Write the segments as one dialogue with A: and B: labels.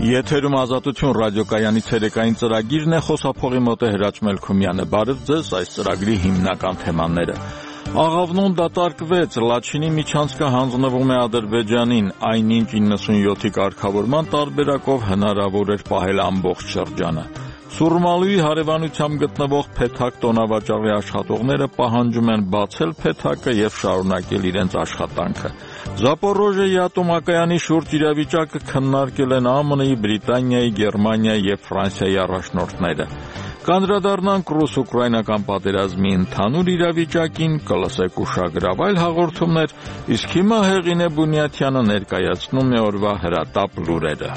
A: Եթերում Ազատություն ռադիոկայանի ցերեկային ծրագիրն է, խոսափողի մոտ է Հրաչ Մելքումյանը։ Բարև ձեզ, այս ծրագրի հիմնական թեմաները։ Աղավնոն դատարկվեց, Լաչինի միջանցքը հանձնվում է Ադրբեջանին, այնինչ 97-ի կարգավորման տարբերակով հնարավոր էր պահել ամբողջ շրջանը։ Սուրմալուի հարևանությամբ գտնվող Փեթակ տոնավաճառի աշխատողները պահանջում են բացել Փեթակը եւ շարունակել իրենց աշխատանքը։ Զապորոժիեի ատոմակայանի շուրջ իրավիճակը քննարկել են ԱՄՆ-ի, Բրիտանիայի, Գերմանիայի եւ Ֆրանսիայի առաջնորդները։ Կանդրադառնանք ռուս-ուկրաինական պատերազմի ընդհանուր իրավիճակին, կլսեք ուշագրավ այլ հաղորդումներ, իսկ հիմա Հեղինե Բունյաթյանը ներկայացնում է օրվա հրատապ լուրերը։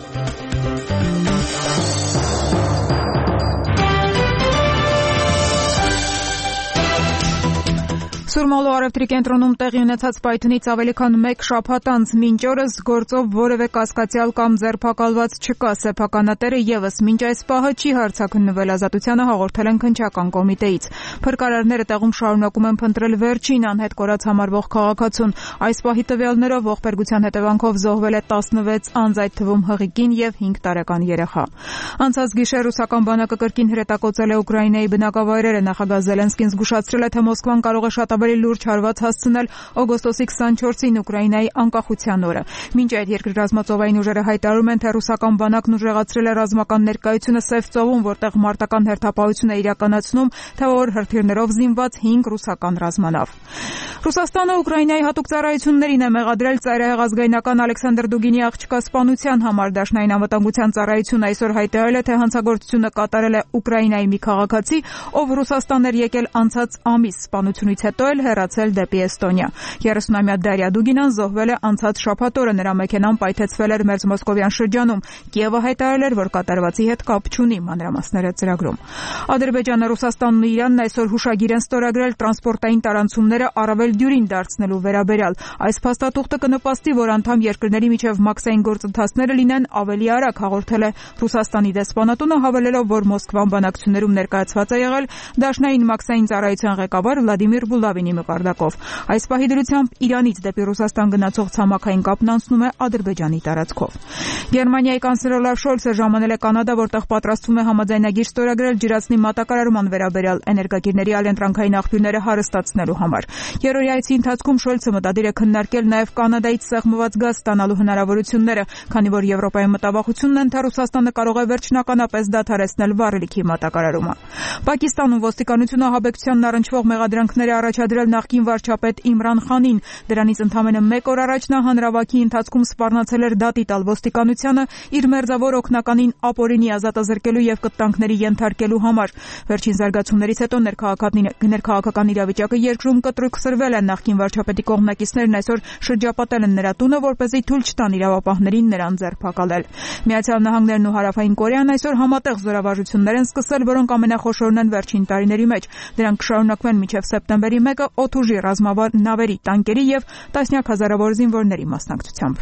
B: Սուրմալու առևտրի կենտրոնում տեղի ունեցած պայթունից ավելի քան 1 շաբաթ անց մինչ օրս գործով որևէ կասկածյալ կամ ձերբակալված չկա։ Սեփականատերը եւս մինչ այս պահը չի հարձակնվել, Ազատությանը հաղորդել են քննչական կոմիտեից։ Փրկարարները տեղում շարունակում են փնտրել վերջին անհետ կորած համարվող քաղաքացուն։ Այս պահի տվյալներով ողբերգության հետևանքով զոհվել է 16 անձ, այդ թվում հղիկին եւ 5 տարեկան երեխա։ Անցած գիշեր ռուսական բանակը կրկին հրետակոծել է Ուկրաինայի բնակավայրերը։ Նախագահ Զելենսկին զգուշացրել է, թե Մոսկվան կարող է շատ ավելի լուրջ հարված հասցնել օգոստոսի 24-ին Ուկրաինայի անկախության օրը։ Մինչ այդ երկրի ռազմածովային ուժերը հայտարարում են, թե ռուսական բանակն ուժեղացրել է ռազմական ներկայությունը Սև ծովում, որտեղ մարտական հերթապահություն է իրականացնում թվավոր հրթիռներով զինված 5 ռուսական ռազմանավ։ Ռուսաստանը Ուկրաինայի հատուկ ծառայություններին է մեղադրել ծայրահեղ ազգայնական Ալեքսանդր Դուգինի աղջկա սպանության համար։ Դաշնային անվտանգության ծառայությունը այսօր հայտարարել է, թե հանցագործությունը կատարել է Ուկրաինայի մի քաղաքացի, ով Ռուսաստան էր եկել անցած ամիս։ Սպանությունից հետո էլ հեռացել դեպի Էստոնիա։ 30-ամյա Դարիա Դուգինան զոհվել է անցած շաբաթ օրը, նրա մեքենան պայթեցվել էր Մերձմոսկովյան շրջանում։ Կիևը հայտարարել էր, որ կատարվածի հետ կապ չունի, մանրամասները ծրագրում։ Ադրբեջանը, Ռուսաստանն ու Իրանն այսօր հուշագիր են ստորագրել տրանսպորտային տարանցումները առավել դյուրին դարձնելու վերաբերյալ։ Այս փաստաթուղթը կնպաստի, որ անդամ երկրների միջև մաքսային գործընթացները լինեն ավելի արագ, հաղորդել է Ռուսաստանի դեսպանատունը, հավելելով, որ Մոսկվան բանակցություններում ներկայացված է եղել Դաշնային մաքսային ծառայության ղեկավար Վլադիմիր Բուլավինի մկարդակով։ Այս պահի դրությամբ Իրանից դեպի Ռուսաստան գնացող ցամաքային կապն անցնում է Ադրբեջանի տարածքով։ Գերմանիայի կանցլեր Օլաֆ Շոլցը ժամանել է Կանադա, որտեղ պատրաստվում է համաձայնագիր ստորագրել ջրածնի մատակարարման վերաբերյալ էներգակիրների այլընտրանքային աղբյուրները հարստացնելու համար։ Երրորդի այցի ընթացքում Շոլցը մտադիր է քննարկել նաև Կանադայից սեղմված գազ ստանալու հնարավորությունները, քանի որ Եվրոպայի մտավախությունն են, թե Ռուսաստանը կարող է վերջնականապես դադարեցնել վառելիքի մատակարարումը։ Պակիստանում ոստիկանությունը ահաբեկչությանն առնչվող մեղադրանքներ է առաջադրել նախկին վարչապետ Իմրան Խանին։ Դրանից ընդամենը 1 օր առաջ նա հանրավաքի ընթացքում սպառնացել էր դատի տալ ոստիկանությանը իր մերձավոր օգնականին ապօրինի ազատազրկելու եւ կտանքների ենթարկելու համար։ Վերջին զարգացումներից հետո ներքաղաքական իրավիճակը երկրում կտրուկսրվել է։ Նախկին վարչապետի կողմնակիցներն այսօր շրջապատել են նրա տունը, որպեսզի թույլ չտան իրավապահներին նրան ձերբակալել։ Միացյալ Նահանգներն ու Հարավային Կորեան այսօր համատեղ զորավարժություններ են սկսել, որոնք ամենախոշորն են վերջին տարիների մեջ։ Դրանք կշարունակվեն մինչև սեպտեմբերի 1-ը օդուժի ռազմավար նավերի, տանկերի եւ տասնյակ հազարավոր զինվորների մասնակցությամբ։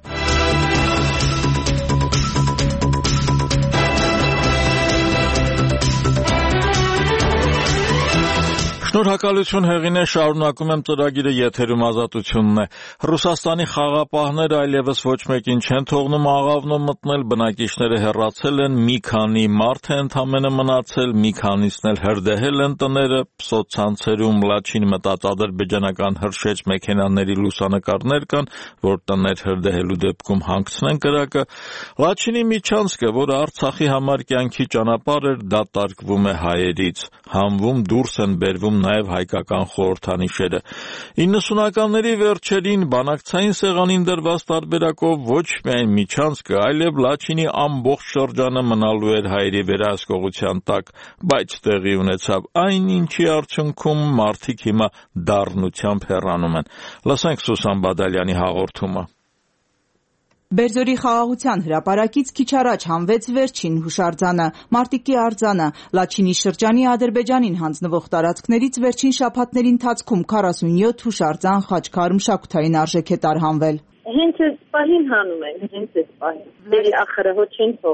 A: Շնորհակալություն Հեղինե, շարունակում եմ ծրագիրը, եթերում Ազատությունն է։ Ռուսաստանի խաղապահները այլևս ոչ մեկին չեն թողնում աղավնոտ մտնել, բնակիչները հեռացել են, մի քանի մարդ է ընդամենը մնացել, մի քանիսն էլ հրդեհել են տները, սոցցանցերում Լաչին մտած ադրբեջանական հրշեջ մեքենաների լուսանկարներ կան, որ տներ հրդեհելու դեպքում հանգցնեն կրակը։ Լաչինի միջանցքը, որը Արցախի համար կյանքի ճանապարհ էր, դատարկվում է հայերից, հանվում դուրս են բերվում նաև հայկական խորհրդանիշերը։ 90-ականների վերջերին բանակցային սեղանին դրված տարբերակով ոչ միայն միջանցքը, այլև Լաչինի ամբողջ շրջանը մնալու էր հայերի վերահսկողության տակ, բայց տեղի ունեցավ այն, ինչի արդյունքում մարդիկ հիմա դառնությամբ հեռանում են։ Լսենք Սուսան Բադալյանի հաղորդումը։
C: Բերձորի խաղաղության հրապարակից քիչ առաջ հանվեց վերջին հուշարձանը, Մարտիկի արձանը, Լաչինի շրջանի Ադրբեջանին հանձնվող տարածքներից վերջին շաբաթների ընթացքում 47 հուշարձան խաչքար մշակութային արժեք է տարհանվել։
D: Հենց այս պահին հանում են, հենց այս պահին։ Դերի ախրը ոչ են թողի։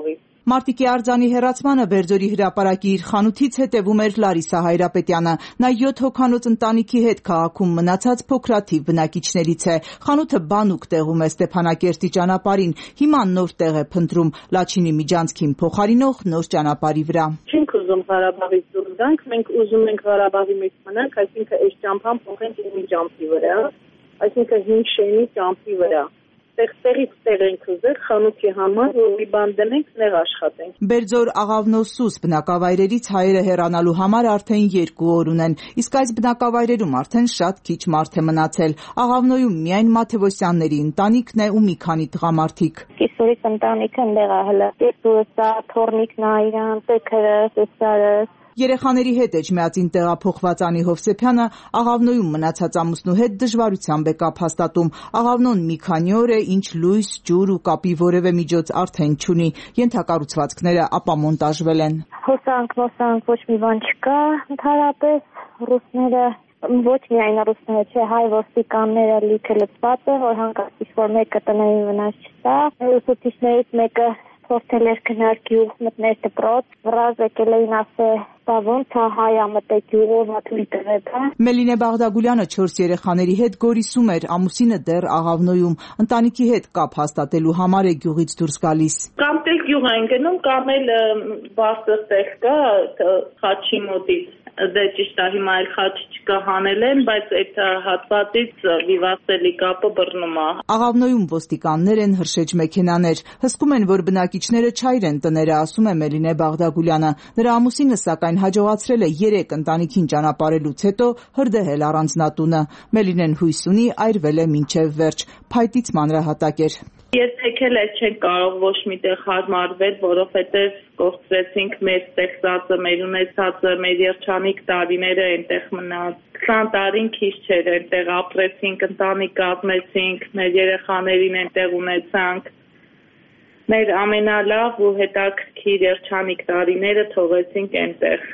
C: Մարտիկի արձանի հեռացմանը Բերձորի հրապարակի իր խանութից հետևում էր Լարիսա Հայրապետյանը։ Նա 7 հոգանոց ընտանիքի հետ քաղաքում մնացած փոքրաթիվ բնակիչներից է։ Խանութը բանուկ տեղում է Ստեփանակերտի ճանապարհին։ Հիմա նոր տեղ է փնտրում Լաչինի միջանցքին փոխարինող նոր ճանապարհի վրա։
D: Չենք ուզում Ղարաբաղից դուրս գանք, մենք ուզում ենք Ղարաբաղի մեջ մնանք, այսինքն այս ճամփան փոխենք Իմի ճամփի վրա, այսինքն հին Շենի ճամփի վրա։ Տեղից տեղ ենք ուզել խանութի համար, որ մի բան դնենք, նեղ աշխատենք։
C: Բերձոր Աղավնո Սուս բնակավայրերից հայերը հեռանալու համար արդեն 2 օր ունեն, իսկ այս բնակավայրերում արդեն շատ քիչ մարդ է մնացել։ Աղավնոյում միայն Մաթևոսյանների ընտանիքն է ու մի քանի տղամարդիկ։
E: Կիսորից ընտանիքը ընդեղ է հələ։ Դեսուսա, թորնիկն է իրան, տեքրս, սեսարս։
C: Երեխաների հետ էջմիածին տեղափոխված Անի Հովսեփյանը Աղավնոյում մնացած ամուսնու հետ դժվարությամբ է կապ հաստատում։ Աղավնոն մի քանի օր է, ինչ լույս, ջուր ու կապի որևէ միջոց արդեն չունի։ Ենթակառուցվածքները ապամոնտաժվել են։
E: Հոսանք, ոչ մի բան չկա, ընդհանրապես ռուսները ոչ միայն ռուսները, չէ, հայ ոստիկանները լիքը լծված են, որ հանկարծ որ մեկը տնային վնաս չտա։ Ուսուցիչներից մեկը փորձել էր քննարկել մտներ դպրոց, վրազ եկել էին ասել, «Դա ոնց է հայ ամտեք յուղով աթուի տվեք»։
C: Մելինե Բաղդագուլյանը 4 երեխաների հետ գորիսում էր, ամուսինը դեռ Աղավնոյում։ Ընտանիքի հետ կապ հաստատելու համար է գյուղից դուրս գալիս։
D: Կամ տեղ գյուղ են գնում, կամ էլ բարձր տեղ կա խաչի մոտից։ Դե ճիշտ է, հիմա էլ խաչ չկա հանել են, բայց այդ հատվածից վիվասելի կապը բռնում է։
C: Աղավնոյում ոստիկաններ են, հրշեջ մեքենաներ։ Հսկում են, որ բնակիչները չայր են տները, ասում է Մելինե Բաղդագուլյանը։ Նրա ամուսինը սակայն հաջողացրել է 3 ընտանիքին ճանապարհելուց հետո հրդեհել առանձնատունը։ Մելինեն հույս ունի այրվել է մինչև վերջ։ Փայտից մանրահատակ էր։
D: Երբեք էլ չենք կարող ոչ միտեղ հարմարվել, որովհետև կորցրեցինք մեր ստեղծածը, մեր ունեցածը, մեր երջանիկ տարիները այնտեղ մնաց։ 20 տարին քիչ չէր, այնտեղ ապրեցինք, ընտանիք կազմեցինք, մեր երեխաներին այնտեղ ունեցանք։ Մեր ամենալավ ու հետաքրքիր երջանիկ տարիները թողեցինք այնտեղ։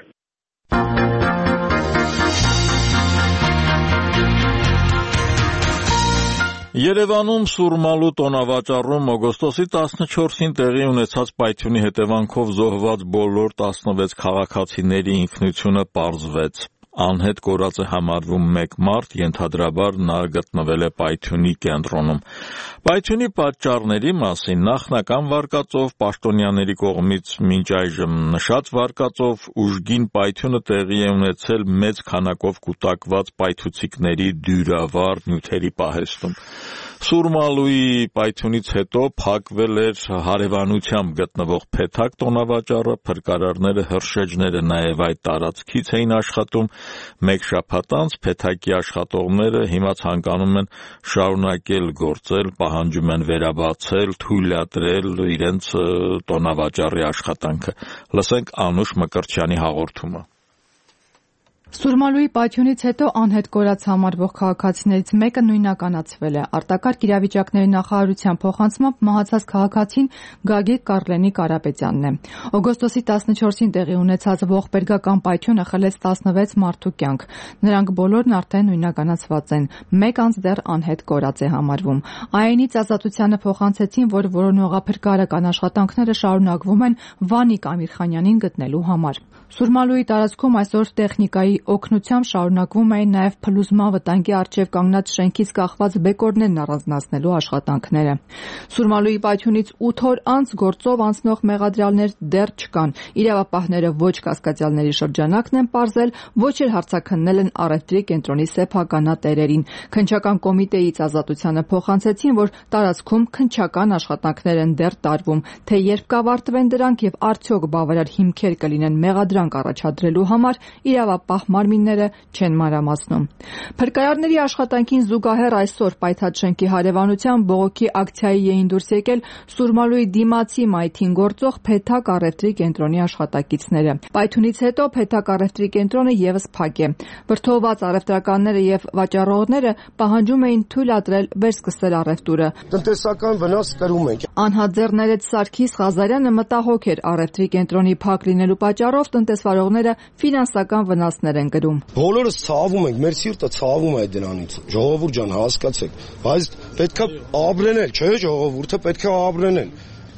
A: Երևանում Սուրմալու տոնավաճառում օգոստոսի 14-ին տեղի ունեցած պայթյունի հետևանքով զոհված բոլոր 16 քաղաքացիների ինքնությունը պարզվեց։ Անհետ կորած է համարվում 1 մարդ, ենթադրաբար նա գտնվել է պայթյունի կենտրոնում։ Պայթյունի պատճառների մասին նախնական վարկածով պաշտոնյաների կողմից մինչ այժմ նշած վարկածով ուժգին պայթյունը տեղի է ունեցել մեծ քանակով կուտակված պայթուցիկների դյուրավառ նյութերի պահեստում։ Սուրմալուի պայթյունից հետո փակվել էր հարևանությամբ գտնվող Փեթակ տոնավաճառը, փրկարարները, հրշեջները նաև այդ տարածքից էին աշխատում։ 1 շաբաթ անց Փեթակի աշխատողները հիմա ցանկանում են շարունակել գործել, պահանջում են վերաբացել, թույլատրել իրենց տոնավաճառի աշխատանքը։ Լսենք Անուշ Մկրտչյանի հաղորդումը։
B: Սուրմալուի պայթյունից հետո անհետ կորած համարվող քաղաքացիներից մեկը նույնականացվել է։ Արտակարգ իրավիճակների նախարարության փոխանցմամբ մահացած քաղաքացին Գագիկ Կարլենի Կարապետյանն է։ Օգոստոսի 14-ին տեղի ունեցած ողբերգական պայթյունը խլեց 16 մարդու կյանք։ Նրանք բոլորն արդեն նույնականացված են։ 1 անձ դեռ անհետ կորած է համարվում։ ԱԵՆ-ից Ազատությանը փոխանցեցին, որ որոնողափրկարարական աշխատանքները շարունակվում են Վանիկ Ամիրխանյանին գտնելու համար։ Սուրմալուի տարածքում այսօր տեխնիկայի օգնությամբ շարունակվում էին նաև փլուզման վտանգի առջև կանգնած շենքից կախված բեկորներն առանձնացնելու աշխատանքները։ Սուրմալուի պայթյունից 8 օր անց գործով անցնող մեղադրյալներ դեռ չկան։ Իրավապահները ոչ կասկածյալների շրջանակն են պարզել, ոչ էլ հարցաքննել են առևտրի կենտրոնի սեփականատերերին։ Քննչական կոմիտեից Ազատությանը փոխանցեցին, որ տարածքում քննչական աշխատանքներ են դեռ տարվում, թե երբ կավարտվեն դրանք եւ արդյոք բավարար հիմքեր կլինեն մեղադրանք առաջադրելու համար, իրավապահ մարմինները չեն մանրամասնում։ Փրկարարների աշխատանքին զուգահեռ այսօր պայթած շենքի հարևանությամբ բողոքի ակցիայի էին դուրս եկել Սուրմալուի դիմացի մայթին գործող Փեթակ առևտրի կենտրոնի աշխատակիցները։ Պայթյունից հետո Փեթակ առևտրի կենտրոնը եւս փակ է։ Վրդովված առևտրականները եւ վաճառողները պահանջում էին թույլատրել վերսկսել առևտուրը։
F: Տնտեսական վնաս կրում ենք։
B: Անհատձեռներեց Սարգիս Ղազարյանը մտահոգ էր առևտրի կենտրոնի փակ լինելու պատճառով տնտեսվարողները ֆինանսական վնասներ են կրում։
F: Բոլորս ցավում ենք, մեր սիրտը ցավում է դրանից։ Ժողովուրդ ջան, հասկացեք, բայց պետքա ապրենել, չէ՞ ժողովուրդը պետքա ապրենել։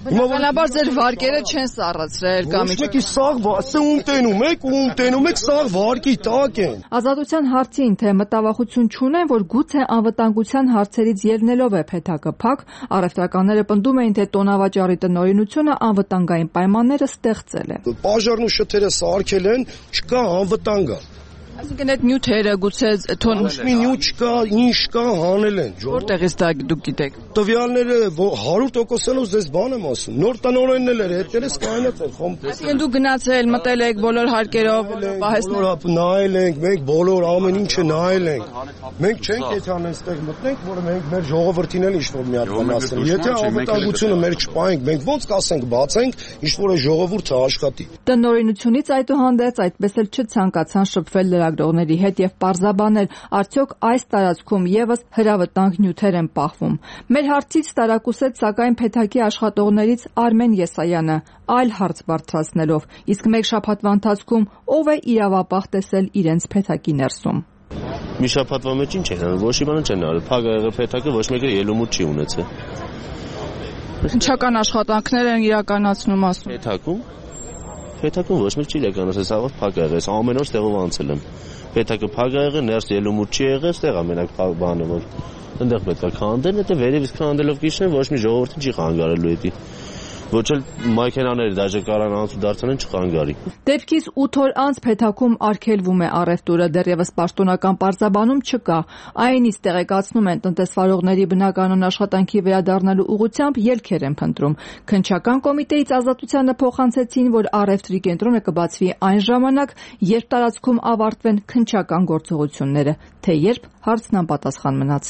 G: Բնականաբար ձեր վարկերը չեն սառացրել կամ
F: Ոչ մեկի սաղ սում տենում եք սաղ վարկի տակ են։
C: Ազատության հարցին, թե մտավախություն չունեն, որ գուցե անվտանգության հարցերից ելնելով է փեթակը փակ, առևտրականները պնդում էին, թե տոնավաճառի տնօրինությունը անվտանգային պայմանները ստեղծել է։
F: Պաժարն ու շթերը սարքել են, չկա անվտանգ։
G: Այսինքն այդ նյութերը գուցե
F: Ոչ մի նյութ չկա, ինչ կա հանել են։
G: Որտեղից դա դուք գիտեք։
F: Տվյալները 100%-ով ձեզ բան եմ ասում։ Նոր տնօրենն էլ էր, հետերս կայնացել, խոմ։
G: Այսինքն դուք գնացել, մտել եք բոլոր հարկերով,
F: Բոլոր նայել ենք, մենք բոլոր ամեն ինչը նայել ենք։ Մենք չենք եթան այստեղ մտնենք, որ մենք մեր ժողովրդին էլ ինչ-որ մի հատ բան ասենք։ Եթե անվտանգությունը մեր չպահենք, մենք ոնց կասենք, բացենք, ինչ-որ է ժողովուրդը աշխատի։
C: Տնօրինությունից այդուհանդերձ այդպես էլ չցանկացան շփվել լրագրողների հետ եւ պարզաբանել, արդյոք այս տարածքում եւս հրավտանգ նյութեր են պահվում։ Մեր հարցից տարակուսեց սակայն փեթակի աշխատողներից Արմեն Եսայանը, այլ հարց բարձրացնելով, իսկ մեկ շաբաթվա ընթացքում ով է իրավապահ տեսել իրենց փեթակի ներսում։
H: Մի շաբաթվա մեջ ինչ են անում, ոչ մի բան չեն արել, փակ եղել փեթակը, ոչ մեկը ելումուտ չի ունեցել։
G: Ինչական աշխատանքներ են իրականացնում ասում։
H: Փեթակում ոչ մեկ չի իրականացել, սա փակ եղել, ամեն օր ստեղով անցել եմ։ Փեթակը փակ եղել, ներս ելումուտ չի եղել, ստեղ ամենակ բանը որ այնտեղ պետք է քանդեն, դա վերևից քանդելով կիշեն, ոչ մի ժողովրդին չի խանգարելու դա։ Ոչ էլ մայքենաները դաժե կարան անցու դարձնեն չխանգարի։
C: Դեպքից 8 օր անց փեթակում արգելվում է առևտուրը, դեռևս պաշտոնական պարզաբանում չկա։ Այնից տեղեկացնում են տնտեսվարողների բնականon աշխատանքի վերադառնալու ուղղությամբ ելքեր են փնտրում։ Քննչական կոմիտեից ազատությանը փոխանցեցին, որ առևտրի կենտրոնը կբացվի այն ժամանակ, երբ տարածքում ավարտվեն քննչական գործողությունները, թե երբ հարցն անպատասխան մնաց։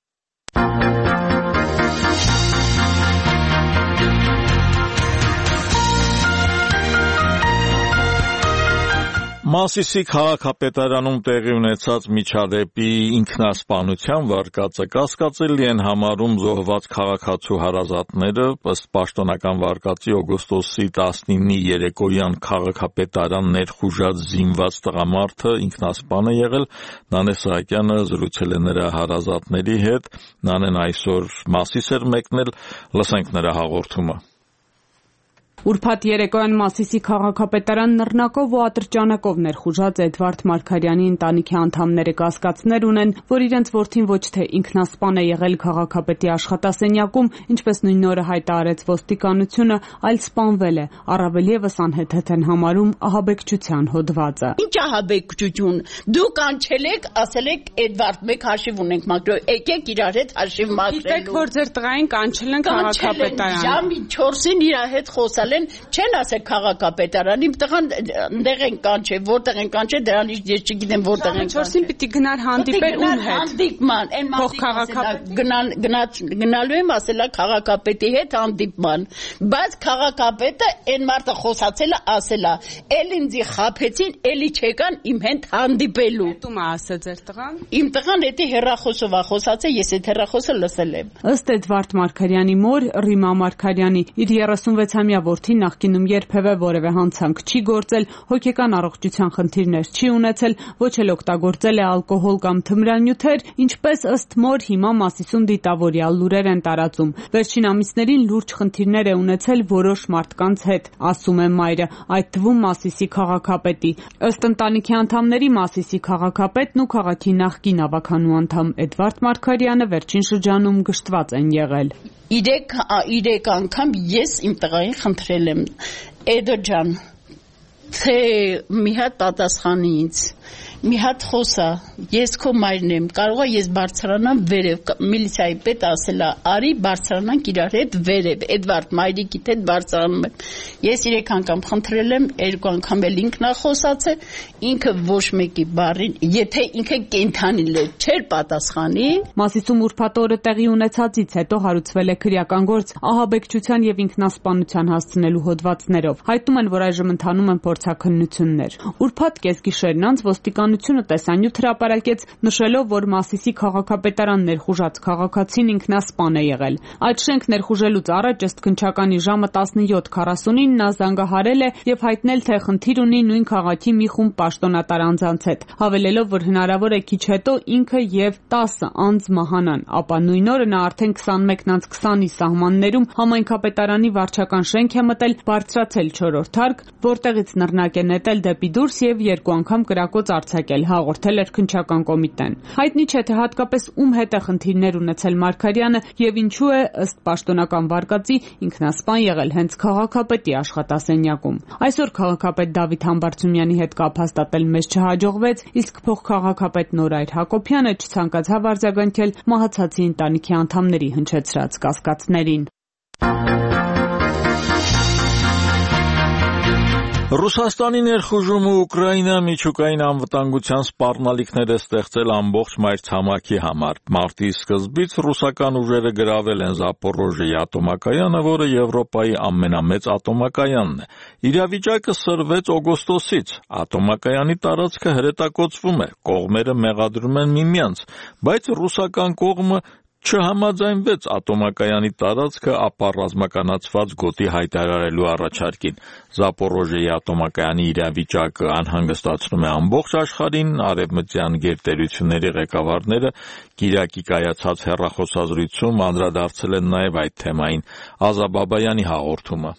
A: Մասիսի քաղաքապետարանում տեղի ունեցած միջադեպի ինքնասպանության վարկածը կասկածելի են համարում զոհված քաղաքացու հարազատները, ըստ պաշտոնական վարկածի օգոստոսի 19-ի երեկոյան քաղաքապետարան ներխուժած զինված տղամարդը ինքնասպան է եղել։ Նանե Սահակյանը զրուցել է նրա հարազատների հետ, Նանեն այսօր Մասիս էր մեկնել, լսենք նրա հաղորդումը։
I: Ուրբաթ երեկոյան Մասիսի քաղաքապետարան նռնակով ու ատրճանակով ներխուժած Էդվարդ Մարգարյանի ընտանիքի անդամները կասկածներ ունեն, որ իրենց որդին ոչ թե ինքնասպան է եղել քաղաքապետի աշխատասենյակում, ինչպես նույն օրը հայտարարեց ոստիկանությունը, այլ սպանվել է, առավել ևս անհեթեթ են համարում ահաբեկչության հոդվածը։
J: Ինչ ահաբեկչություն, դուք կանչել եք, ասել եք Էդվարդ, մեկ հաշիվ ունենք մաքրել, եկեք իրար հետ հաշիվ մաքրելու։
I: Գիտեք, որ ձեր տղային կանչել են քաղաքապետարան։
J: Ժամի 4-ին իր հետ խոսալ չեն ասել քաղաքապետարան, իմ տղան այնտեղ են կանչել, որտեղ են կանչել, դրանից ես չգիտեմ որտեղ են կանչել։
I: 4-ին պիտի գնար հանդիպել ում հետ։
J: Հանդիպման, գնալու եմ ասելա քաղաքապետի հետ հանդիպման, բայց քաղաքապետը այն մարդը խոսացել է, ասելա, էլ ինձի խաբեցին, էլի չեկան իմ հետ հանդիպելու։
I: Ում է ասել ձեր տղան։
J: Իմ տղան էդի հեռախոսով է խոսացել, ես այդ հեռախոսը լսել եմ։
I: Ըստ Էդվարդ Մարգարյանի մոր Ռիմա Մարգարյանի իր 36-ամյա որդին նախկինում երբևէ որևէ հանցանք չի գործել, հոգեկան առողջության խնդիրներ չի ունեցել, ոչ էլ օգտագործել է ալկոհոլ կամ թմրանյութեր, ինչպես ըստ մոր հիմա Մասիսում դիտավորյալ լուրեր են տարածում։ Վերջին ամիսներին լուրջ խնդիրներ է ունեցել որոշ մարդկանց հետ, ասում է մայրը, այդ թվում Մասիսի քաղաքապետի։ Ըստ ընտանիքի անդամների Մասիսի քաղաքապետն ու քաղաքի նախկին ավականու անդամ Էդվարդ Մարգարյանը վերջին շրջանում գժտված են եղել։
J: 3 անգամ ես իմ տղային խնդրել եմ, Էդո ջան, թե մի հատ պատասխանի ինձ, մի հատ խոսա, ես քո մայրն եմ, կարող է ես բարձրանամ վերև, միլիցիայի պետ ասելա, արի բարձրանանք իրար հետ վերև, Էդվարդ մայրիկիդ հետ բարձրանում եմ, ես 3 անգամ խնդրել եմ, 2 անգամ էլ ինքն է խոսացել, ինքը ոչ մեկի բառին, եթե ինքը կենդանի լեր չէր պատասխանի։
I: Մասիսում ուրբաթ օրը տեղի ունեցածից հետո հարուցվել է քրեական գործ ահաբեկչության եւ ինքնասպանության հասցնելու հոդվածներով։ Հայտնում են, որ այժմ ընթանում են փորձաքննություններ։ Ուրբաթ կեսգիշերն անց ոստիկան իշխանությունը տեսանյութ հրապարակեց, նշելով, որ Մասիսի քաղաքապետարան ներխուժած քաղաքացին ինքնասպան է եղել։ Այդ շենք ներխուժելուց առաջ ըստ քննչականի ժամը 17:40-ին նա զանգահարել է եւ հայտնել, թե խնդիր ունի նույն քաղաքի մի խումբ պաշտոնատար անձանց հետ, հավելելով, որ հնարավոր է քիչ հետո ինքը եւ 10 անձ մահանան, ապա նույն օրը նա արդեն 21:20-ի սահմաններում համայնքապետարանի վարչական շենք է մտել, բարձրացել 4-րդ հարկ, որտեղից նռնակ է նետել դեպի դուրս եւ 2 անգամ կրակոց արձակել, հաղորդել էր քննչական կոմիտեն։ Հայտնի չէ, թե հատկապես ում հետ է խնդիրներ ունեցել Մարգարյանը եւ ինչու է ըստ պաշտոնական վարկածի ինքնասպան եղել հենց քաղաքապետի աշխատասենյակում։ Այսօր քաղաքապետ Դավիթ Համբարձումյանի հետ կապ հաստատել մեզ չհաջողվեց, իսկ փոխքաղաքապետ Նորայր Հակոբյանը չցանկացավ արձագանքել մահացածի ընտանիքի անդամների հնչեցրած կասկածներին։
A: Ռուսաստանի ներխուժումը Ուկրաինա միջուկային անվտանգության սպառնալիքներ է ստեղծել ամբողջ մայրցամաքի համար։ Մարտի սկզբից ռուսական ուժերը գրավել են Զապորոժիեի ատոմակայանը, որը Եվրոպայի ամենամեծ ատոմակայանն է։ Իրավիճակը սրվեց օգոստոսից։ Ատոմակայանի տարածքը հրետակոծվում է, կողմերը մեղադրում են միմյանց, բայց ռուսական կողմը չհամաձայնվեց ատոմակայանի տարածքը ապառազմականացված գոտի հայտարարելու առաջարկին։ Զապորոժիեի ատոմակայանի իրավիճակը անհանգստացնում է ամբողջ աշխարհին, արևմտյան գերտերությունների ղեկավարները Կիրակի կայացած հեռախոսազրույցում անդրադարձել են նաև այդ թեմային։ Ազա Բաբայանի հաղորդումը։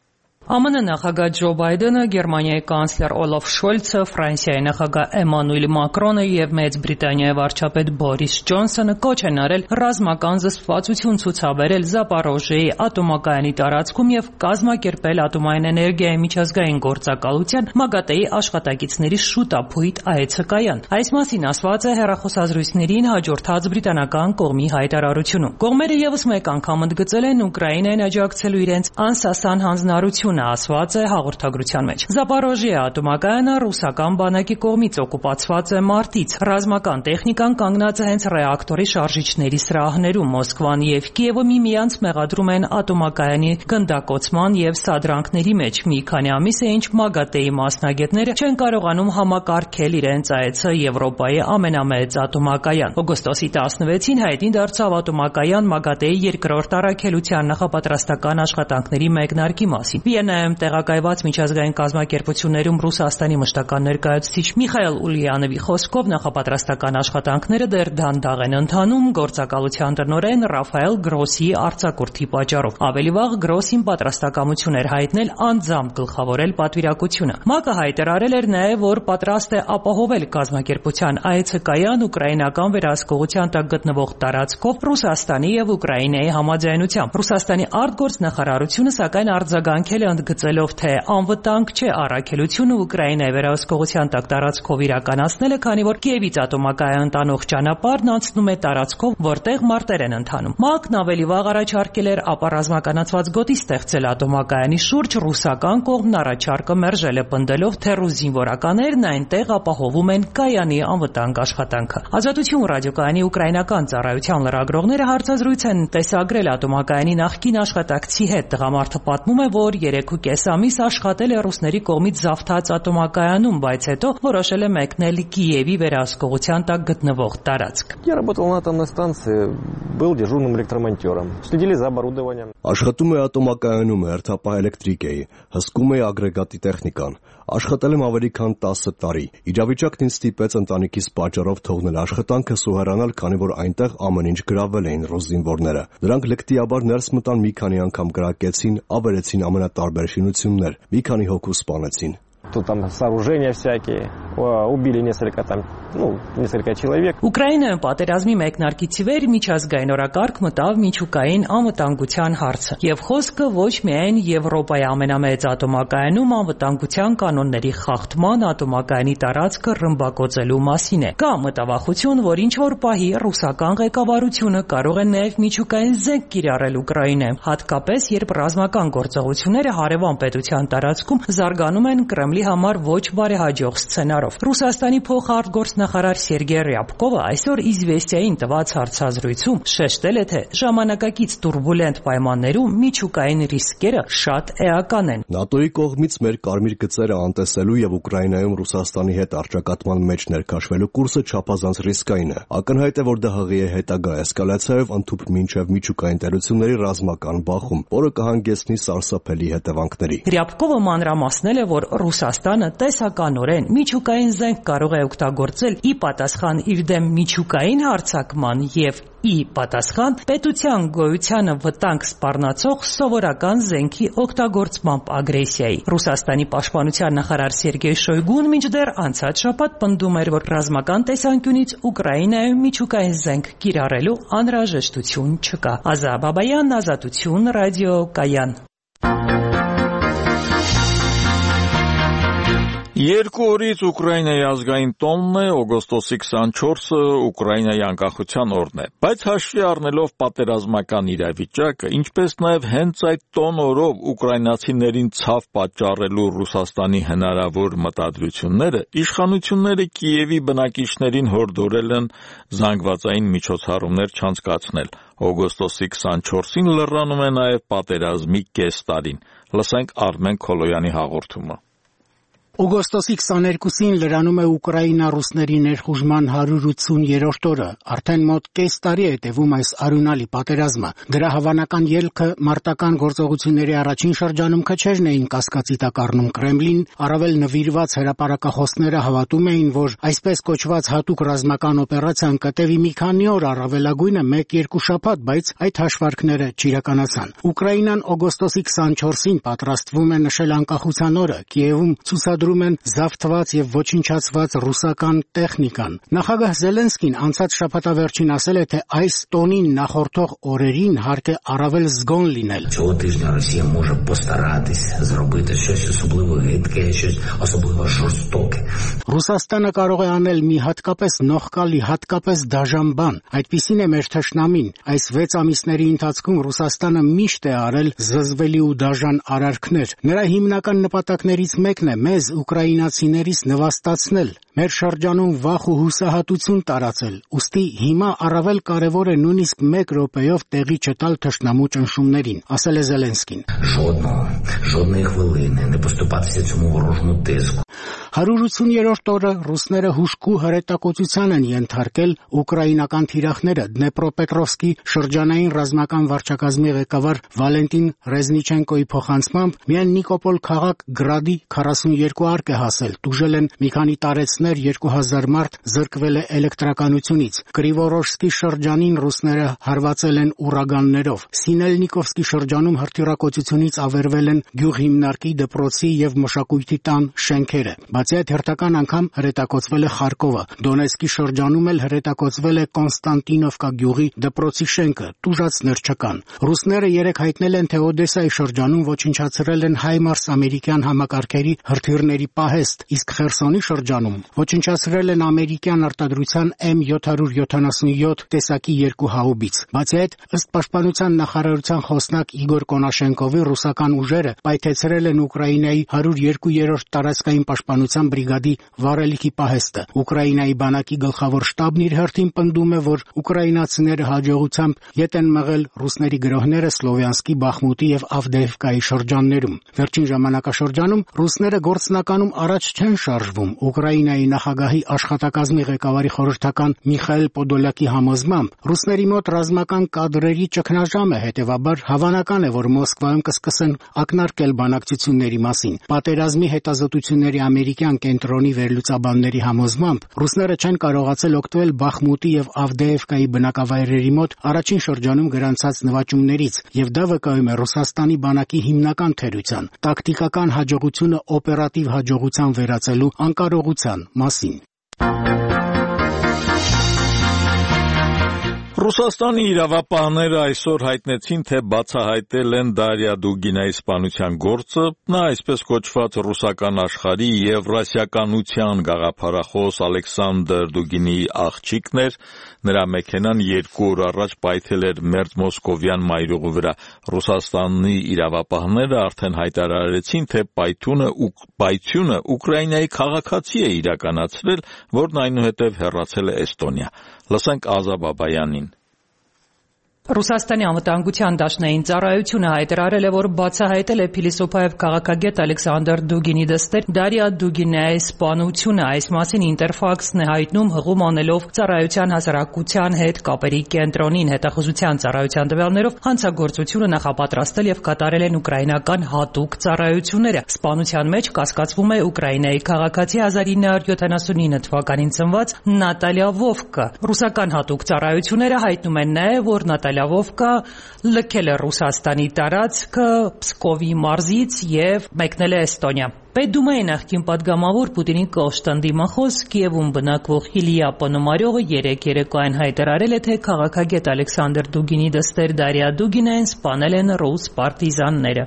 K: ԱՄՆ նախագահ Ջո Բայդենը, Գերմանիայի կանցլեր Օլաֆ Շոլցը, Ֆրանսիայի նախագահ Էմանուել Մակրոնը եւ Մեծ Բրիտանիայի վարչապետ Բորիս Ջոնսոնը կոչ են արել ռազմական զսպվածություն ցուցաբերել Զապորոժիեի ատոմակայանի տարածքում եւ կազմակերպել ատոմային էներգիայի միջազգային գործակալության ՄԱԳԱՏԷ-ի աշխատակիցների շուտ ապույտ այցկայան։ Այս մասին ասված է հեռախոսազրույցներին հաջորդած բրիտանական կողմի հայտարարությունում։ Կողմերը եւս մեկ անգամ ընդգծել են Ուկրաինային աջակցելու իրենց անսասան հանձնարարությունը, ասված է հաղորդագրության մեջ։ Զապորոժիեի ատոմակայանը ռուսական բանակի կողմից օկուպացված է մարտից։ Ռազմական տեխնիկան կանգնած է հենց ռեակտորի շարժիչների սրահներում։ Մոսկվան եւ Կիևը միմյանց մեղադրում են ատոմակայանի գնդակոծման եւ սադրանքների մեջ։ Մի քանի ամիս է, ինչ ՄԱԳԱՏԷ-ի մասնագետները չեն կարողանում համակարգել իրենց այցը Եվրոպայի ամենամեծ ատոմակայան։ Օգոստոսի 16-ին հայտնի դարձավ ատոմակայան ՄԱԳԱՏԷ-ի երկրորդ առաքելության նախապատրաստական աշխատանքների մեկնարկի մասին։ Վիեննայում տեղակայված միջազգային կազմակերպություններում Ռուսաստանի մշտական ներկայացուցիչ Միխայել Ուլյանովի խոսքով նախապատրաստական աշխատանքները դեռ դանդաղ են ընթանում գործակալության տնօրեն Ռաֆայել Գրոսիի արձակուրդի պատճառով։ Ավելի վաղ Գրոսին պատրաստակամություն էր հայտնել անձամբ գլխավորել պատվիրակությունը։ ՄԱԿ-ը հայտարարել էր նաև, որ պատրաստ է ապահովել կազմակերպության այցկայան ուկրաինական վերահսկողության տակ գտնվող տարածքով Ռուսաստանի եւ Ուկրաինայի համաձայնությամբ։ Ռուսաստանի արտգործնախարարությունը սակայն արձագանքել է ընդգծելով, թե անվտանգ չէ առաքելությունը Ուկրաինայի վերահսկողության տակ տարածքով իրականացնելը, քանի որ Կիևից ատոմակայան տանող ճանապարհն անցնում է տարածքով, որտեղ մարտեր են ընթանում։ ՄԱԿ-ն ավելի վաղ առաջարկել էր ապառազմականացված գոտի ստեղծել ատոմակայանի շուրջ, ռուսական կողմն առաջարկը մերժել է, պնդելով, թե ռուս զինվորականներն այնտեղ ապահովում են կայանի անվտանգ աշխատանքը։ Ազատություն ռադիոկայանի ուկրաինական ծառայության լրագրողները հարցազրույց են տեսագրել ատոմակայանի նախկին աշխատակցի հետ։ Տղամարդը պատմում է, որ 3.5 ամիս աշխատել է ռուսների կողմից զավթած ատոմակայանում, բայց հետո որոշել է մեկնել Կիևի վերահսկողության տակ գտնվող տարածք։
L: Я работал на атомной станции, был дежурным электромонтёром. Следили за оборудованием.
F: Աշխատում է ատոմակայանում, հերթապահ էլեկտրիկ էի, հսկում էի ագրեգատի տեխնիկան։ Աշխատել եմ ավելի քան 10 տարի։ Իրավիճակն ինձ ստիպեց ընտանիքիս պատճառով թողնել աշխատանքը, սուհերանալ, քանի որ այնտեղ ամեն ինչ գրավել էին ռուս զինվորները։ Նրանք լկտիաբար ներս мտան, մի քանի անգամ կրակեցին, ավերեցին ամենատարբեր շինություններ, մի քանի հոգու սպանեցին։
L: Тут там сооружения всякие, убили несколько человек.
K: Ուկրաինայում պատերազմի մեկնարկից ի վեր միջազգային օրակարգ մտավ միջուկային անվտանգության հարցը, եւ խոսքը ոչ միայն Եվրոպայի ամենամեծ ատոմակայանում անվտանգության կանոնների խախտման, ատոմակայանի տարածքը ռմբակոծելու մասին է։ Կա մտավախություն, որ ինչ որ պահի ռուսական ղեկավարությունը կարող է նաեւ միջուկային զենք կիրառել Ուկրաինայում, հատկապես երբ ռազմական գործողությունները հարևան պետության տարածքում զարգանում են Կրեմլի աշխարհի համար ոչ բարեհաջող սցենարով։ Ռուսաստանի փոխարտգործնախարար Սերգեյ Ռյաբկովը այսօր Իզվեստիային տված հարցազրույցում շեշտել է, թե ժամանակակից турբուլենտ պայմաններում միջուկային ռիսկերը շատ էական են։
M: ՆԱՏՕ-ի կողմից մեր կարմիր գծերը անտեսելու եւ Ուկրաինայում Ռուսաստանի հետ առճակատման մեջ ներքաշվելու կուրսը չափազանց ռիսկային է։ Ակնհայտ է, որ դա հղի է հետագա էսկալացիայով ընդհուպ մինչև միջուկային տերությունների ռազմական բախում, որը կհանգեցնի սարսափելի հետևանքների։
K: Ռյաբկովը մանրամասնել է, որ Ռուսաստանը տեսականորեն միջուկային զենք կարող է օգտագործել ի պատասխան իր դեմ միջուկային հարձակման եւ ի պատասխան պետության գոյությանը վտանգ սպառնացող սովորական զենքի օգտագործմամբ ագրեսիայի։ Ռուսաստանի պաշտպանության նախարար Սերգեյ Շոյգուն մինչդեռ անցած շաբաթ պնդում էր, որ ռազմական տեսանկյունից Ուկրաինայում միջուկային զենք կիրառելու անհրաժեշտություն չկա։ Ազա Բաբայան, Ազատություն, ռադիո Կայան։
A: 2 օրից Ուկրաինայի ազգային տոնն է, օգոստոսի 24-ը Ուկրաինայի անկախության օրն է, բայց հաշվի առնելով պատերազմական իրավիճակը, ինչպես նաև հենց այդ տոն օրով ուկրաինացիներին ցավ պատճառելու Ռուսաստանի հնարավոր մտադրությունները, իշխանությունները Կիևի բնակիչներին հորդորել են զանգվածային միջոցառումներ չանցկացնել։ Օգոստոսի 24-ին լրանում է նաև պատերազմի կես տարին։ Լսենք Արմեն Քոլոյանի հաղորդումը։
N: Օգոստոսի 22-ին լրանում է ուկրաինա-ռուսների ներխուժման 180-րդ օրը, արդեն մոտ կես տարի է տևում այս արյունալի պատերազմը։ Դրա հավանական ելքը մարտական գործողությունների առաջին շրջանում քչերն էին կասկածի տակ առնում Կրեմլին, առավել նվիրված հրապարակախոսները հավատում էին, որ այսպես կոչված հատուկ ռազմական օպերացիան կտևի մի քանի օր, առավելագույնը 1-2 շաբաթ, բայց այդ հաշվարկները չիրականացան։ Ուկրաինան օգոստոսի 24-ին պատրաստվում է նշել անկախության օրը, Կիևում ցուցադրում են զավթված եւ ոչնչացված ռուսական տեխնիկան։ Նախագահ Զելենսկին անցած շաբաթավերջին ասել է, թե այս տոնին նախորդող օրերին հարկ է առավել զգոն լինել։
O: Цього тижня Росія може постаратись зробити щось особливо гидке, щось особливо жорстоке.
N: Ռուսաստանը կարող է անել մի հատկապես նողկալի, հատկապես դաժան բան։ Այդպիսին է մեր թշնամին։ Այս 6 ամիսների ընթացքում Ռուսաստանը միշտ է արել զզվելի ու դաժան արարքներ։ Նրա հիմնական նպատակներից մեկն է մեզ ուկրաինացիներից նվաստացնել, մեր շրջանում վախ ու հուսահատություն տարածել։ Ուստի հիմա առավել կարևոր է նույնիսկ 1 րոպեով տեղի չտալ թշնամու ճնշումներին, ասել է Զելենսկին։
O: Жодної хвилини не поступатися цьому ворожому тиску.
N: 180-րդ օրը ռուսները հուժկու հրետակոծության են ենթարկել ուկրաինական թիրախները Դնեպրոպետրովսկի շրջանային ռազմական վարչակազմի ղեկավար Վալենտին Ռեզնիչենկոյի փոխանցմամբ միայն Նիկոպոլ քաղաք գրադի 42 արկ է հասել, տուժել են մի քանի տարեցներ, 2000 մարդ զրկվել է էլեկտրականությունից։ Կրիվորոշսկի շրջանին ռուսները հարվածել են ուրագաններով։ Սինելնիկովսկի շրջանում հրթիռակոծությունից ավերվել են գյուղհիմնարկի, դպրոցի եւ մշակույթի տան շենքերը։ Բացի այդ հերթական անգամ հրետակոծվել է Խարկովը։ Դոնեցկի շրջանում էլ հրետակոծվել է Կոնստանտինովկա գյուղի դպրոցի շենքը, տուժածներ չկան։ Ռուսները երեկ հայտնել են, թե Օդեսայի շրջանում ոչնչացրել են Հայմարս ամերիկյան համակարգերի հրթիռների պահեստ, իսկ Խերսոնի շրջանում ոչնչացրել են ամերիկյան արտադրության M777 տեսակի 2 հաուբից։ Բացի այդ, ըստ պաշտպանության նախարարության խոսնակ Իգոր Կոնաշենկովի ռուսական ուժերը պայթեցրել են Ուկրաինայի 102-րդ տարածքային պաշտպանության բրիգադի վառելիքի պահեստը։ Ուկրաինայի բանակի գլխավոր շտաբն իր հերթին պնդում է, որ ուկրաինացիները հաջողությամբ ետ են մղել ռուսների գրոհները Սլովյանսկի, Բախմուտի եւ Ավդեևկայի շրջաններում։ Վերջին ժամանակաշրջանում ռուսները գործնականում առաջ չեն շարժվում։ Ուկրաինայի նախագահի աշխատակազմի ղեկավարի խորհրդական Միխայել Պոդոլյակի համոզմամբ ռուսների մոտ ռազմական կադրերի ճգնաժամ է, հետևաբար հավանական է, որ Մոսկվայում կսկսեն ակնարկել բանակցությունների մասին։ Պատերազմի հետազոտությունների ամերիկյան կենտրոնի վերլուծաբանների համոզմամբ ռուսները չեն կարողացել օգտվել Բախմուտի եւ Ավդեևկայի բնակավայրերի մոտ առաջին շրջանում գրանցած նվաճումներից, եւ դա վկայում է Ռուսաստանի բանակի հիմնական թերության՝ տակտիկական հաջողությունը օպերատիվ հաջողության վերածելու անկարողության մասին։
A: Ռուսաստանի իրավապահները այսօր հայտնեցին, թե բացահայտել են Դարիա Դուգինայի սպանության գործը, նա այսպես կոչված ռուսական աշխարհի եվրասիականության գաղափարախոս Ալեքսանդր Դուգինիի աղջիկն էր, նրա մեքենան 2 օր առաջ պայթել էր մերձ մոսկովյան մայրուղու վրա։ Ռուսաստանի իրավապահները արդեն հայտարարեցին, թե պայթյունը Ուկրաինայի քաղաքացի է իրականացրել, որն այնուհետև հեռացել է Էստոնիա։ Լսենք Ազա Բաբայանին։
K: Ռուսաստանի անվտանգության դաշնային ծառայությունը հայտարարել է, որ բացահայտել է փիլիսոփայով քաղաքագետ Ալեքսանդր Դուգինի դստեր Դարիա Դուգինայի սպանությունը։ Այս մասին Ինտերֆաքսն է հայտնում, հղում անելով ծառայության հասարակության հետ կապերի կենտրոնին։ Հետախուզության ծառայության տվյալներով հանցագործությունը նախապատրաստել եւ կատարել են ուկրաինական հատուկ ծառայությունները։ Սպանության մեջ կասկածվում է Ուկրաինայի քաղաքացի 1979 թվականին ծնված Նատալիա Վովկը։ Ռուսական հատուկ ծառայությունները հայտնում են նաեւ, որ Վովկա լքել է Ռուսաստանի տարածքը Պսկովի մարզից եւ մեկնել է Էստոնիա։ Պետդումայի նախկին падգամավոր Պուտինի կոշտ ընդդիմախոս Կիևում բնակվող Իլիա Պոնոմարյովը երեկոյան հայտարարել է, թե քաղաքագետ Ալեքսանդր Դուգինի դստեր Դարիա Դուգինային սպանել են ռուս պարտիզանները։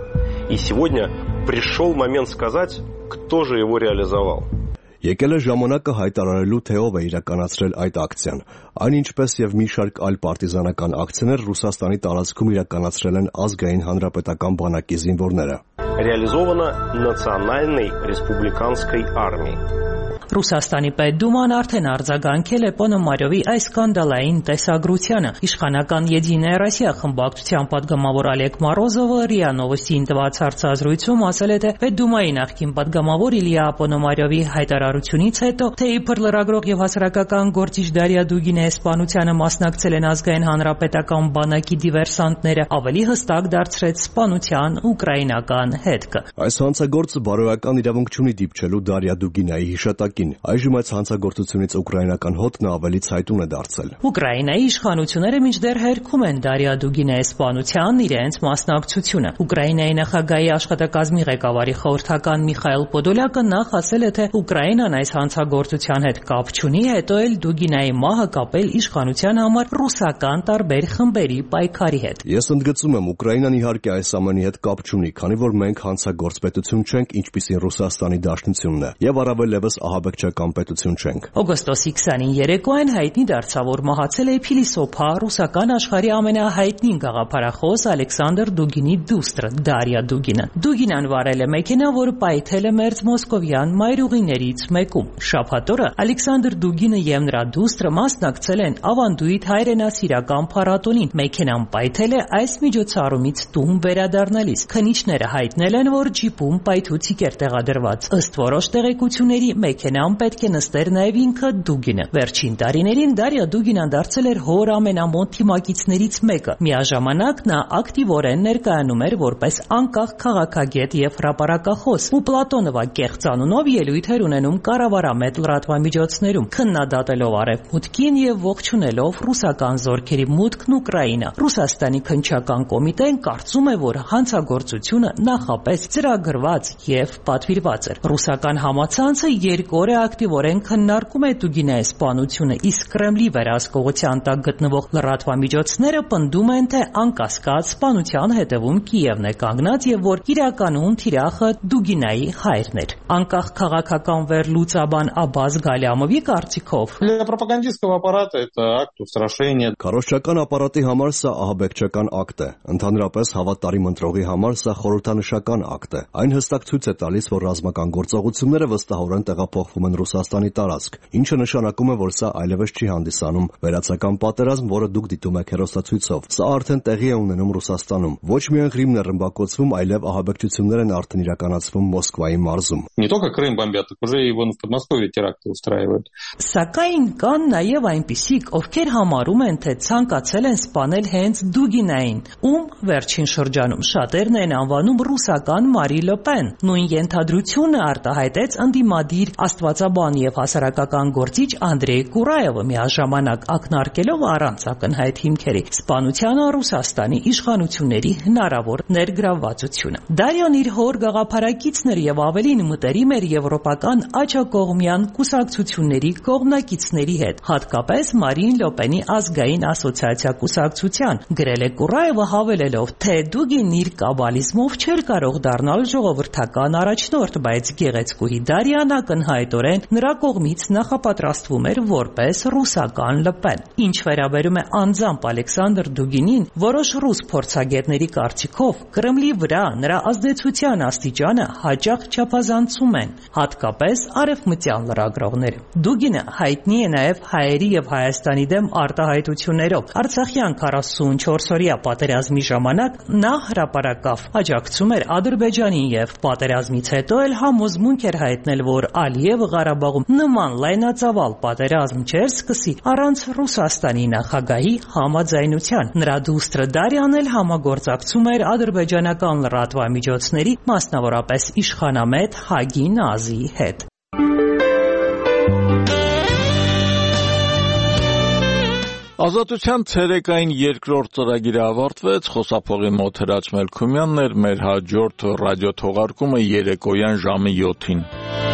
P: И сегодня пришел момент сказать, кто же его реализовал.
M: Եկել է ժամանակը հայտարարելու, թե ով է իրականացրել այդ ակցիան։ Այն ինչպես եւ մի շարք այլ պարտիզանական ակցիաներ Ռուսաստանի տարածքում իրականացրել են ազգային հանրապետական բանակի զինվորները։
P: Реализовано Национальной республиканской армией.
K: Ռուսաստանի Պետդուման արդեն արձագանքել է Պոնոմարյովի այս սկանդալային տեսագրությանը։ Իշխանական Եդինայա Ռոսիա խմբակցության падգամավոր Օլեգ Մորոզովը ՌԻԱ Նովոստիին տված հարցազրույցում ասել է, թե Պետդումայի նախկին падգամավոր Իլիա Պոնոմարյովի հայտարարությունից հետո, թե իբր լրագրող եւ հասարակական գործիչ Դարիա Դուգինայի սպանությանը մասնակցել են ազգային հանրապետական բանակի դիվերսանտները, ավելի հստակ դարձրեց սպանության ուկրաինական հետքը։
M: Այս հանցագործը բարոյական իրավունք չունի դիպչելու Դարիա Դուգինայի հիշատակին։ Այժմ այս հանցագործությունից ուկրաինական հոտն ավելի ցայտուն է դարձել։
K: Ուկրաինայի իշխանությունները մինչդեռ հերքում են Դարիա Դուգինայի սպանության իրենց մասնակցությունը։ Ուկրաինայի նախագահի աշխատակազմի ղեկավարի խորհրդական Միխայել Պոդոլյակը նախ ասել է, թե Ուկրաինան այս հանցագործության հետ կապ չունի, հետո էլ Դուգինայի մահը կապել իշխանության համար ռուսական տարբեր խմբերի պայքարի հետ։
M: Ես ընդգծում եմ, Ուկրաինան իհարկե այս ամենի հետ կապ չունի, քանի որ մենք հանցագործ պետություն չենք, ինչպիսին Ռուսաստանի Դաշնությունն է, եւ առավել եւս ահաբեկչական պետություն չենք։
K: Օգոստոսի 20-ին երեկոյան հայտնի դարձավ, որ մահացել է փիլիսոփա ռուսական աշխարհի ամենահայտնի գաղափարախոս Ալեքսանդր Դուգինի դուստրը Դարիա Դուգինը։ Դուգինան վարել է մեքենա, որը պայթել է մերձ մոսկովյան մայրուղիներից մեկում։ Շաբաթ օրը Ալեքսանդր Դուգինը եւ նրա դուստրը մասնակցել են ավանդույթ հայրենասիրական փառատոնին։ Մեքենան պայթել է այս միջոցառումից տուն վերադառնալիս։ Քննիչները հայտնել են, որ ջիպում պայթուցիկ էր տեղադրված։ Ըստ որոշ տեղեկությունների մեքենան պետք է նստեր նաև ինքը Դուգինը։ Վերջին տարիներին Դարիա Դուգինան դարձել էր հոր ամենամոտ թիմակիցներից մեկը։ Միաժամանակ նա ակտիվորեն ներկայանում էր որպես անկախ քաղաքագետ եւ հրապարակախոս ու Պլատոնովա կեղծանունով ելույթեր ունենում կառավարամետ լրատվամիջոցներում, քննադատելով Արևմուտքին եւ ողջունելով ռուսական զորքերի մուտքն Ուկրաինա։ Ռուսաստանի քննչական կոմիտեն կարծում է, որ հանցագործությունը նախապես ծրագրված եւ պատվիրված էր։ Ռուսական համացանցը 2 օր է ակտիվորեն քննարկում է Դուգինայի սպանությունը, իսկ Կրեմլի վերահսկողության տակ գտնվող լրատվամիջոցները պնդում են, թե անկասկած սպանության հետևում Կիևն է կանգնած եւ որ իրականում թիրախը Դուգինայի հայրն էր։ Անկախ քաղաքական վերլուծաբան Աբազ Գալյամովի կարծիքով
Q: Для пропагандистского аппарата это акт устрашения.
M: Քարոզչական ապարատի համար սա ահաբեկչական ակտ է։ Ընդհանրապես հավատարիմ ընտրողի համար սա խորհրդանշական ակտ է։ Այն հստակ ցույց է տալիս, որ ռազմական գործողությունները վստահորեն տեղափոխվում են Ռուսաստանի տարածք, ինչը նշանակում է, որ սա այլևս չի հանդիսանում վերացական պատերազմ, որը դուք դիտում եք հեռուստացույցով։ Սա արդեն տեղի է ունենում Ռուսաստանում։ Ոչ միայն Ղրիմն է ռմբակոծվում, այլև ահաբեկչություններ են արդեն իրականացվում Մոսկվայի մարզում։
Q: Не только Крым бомбят, так уже и вон в Подмосковье теракты устраивают.
K: Սակայն կան նաև այնպիսիք, ովքեր համարում են, թե ցանկացել են սպանել հենց Դուգինային, ում վերջին շրջանում շատերն են անվանում ռուսական Մարի Լը Պեն։ Նույն ենթադրությունը արտահայտեց ընդդիմադիր հաշվածաբան եւ հասարակական գործիչ Անդրեյ Կուրայովը միաժամանակ ակնարկելով առանց ակնհայտ հիմքերի սպանությանը Ռուսաստանի իշխանությունների հնարավոր ներգրավվածությունը։ Դարյան իր հոր գաղափարակիցն էր եւ ավելին մտերիմ էր եվրոպական աջակողմյան կուսակցությունների կողմնակիցների հետ, հատկապես Մարին Լոպենի ազգային ասոցիացիա կուսակցության, գրել է Կուրայովը հավելելով, թե Դուգին իր կաբալիզմով չէր կարող դառնալ ժողովրդական առաջնորդ, բայց գեղեցկուհի Դարիան ակնհայտորեն նրա կողմից նախապատրաստվում էր որպես ռուսական Լպեն։ Ինչ վերաբերում է անձամբ Ալեքսանդր Դուգինին, որոշ ռուս փորձագետների կարծիքով Կրեմլի վրա նրա ազդեցության աստիճանը հաճախ չափազանցում են, հատկապես արևմտյան լրագրողները։ Դուգինը հայտնի է նաև հայերի եւ Հայաստանի դեմ արտահայտություններով։ Արցախյան 44-օրյա պատերազմի ժամանակ նա հրապարակավ աջակցում էր Ադրբեջանին եւ պատերազմից հետո էլ համոզմունք էր հայտնել, որ Ալիևը Ղարաբաղում նման լայնածավալ պատերազմ չէր սկսի առանց Ռուսաստանի նախագահի համաձայնության։ Նրա դուստրը Դարյան էլ համագործակցում էր ադրբեջանական լրատվամիջոցների, մասնավորապես իշխանամետ Հագի Նազիի հետ։
A: Ազատության ցերեկային երկրորդ ծրագիրը ավարտվեց, խոսափողի մոտ Հրաչ Մելքումյանն էր, մեր հաջորդ ռադիոթողարկումը երեկոյան ժամը 7-ին։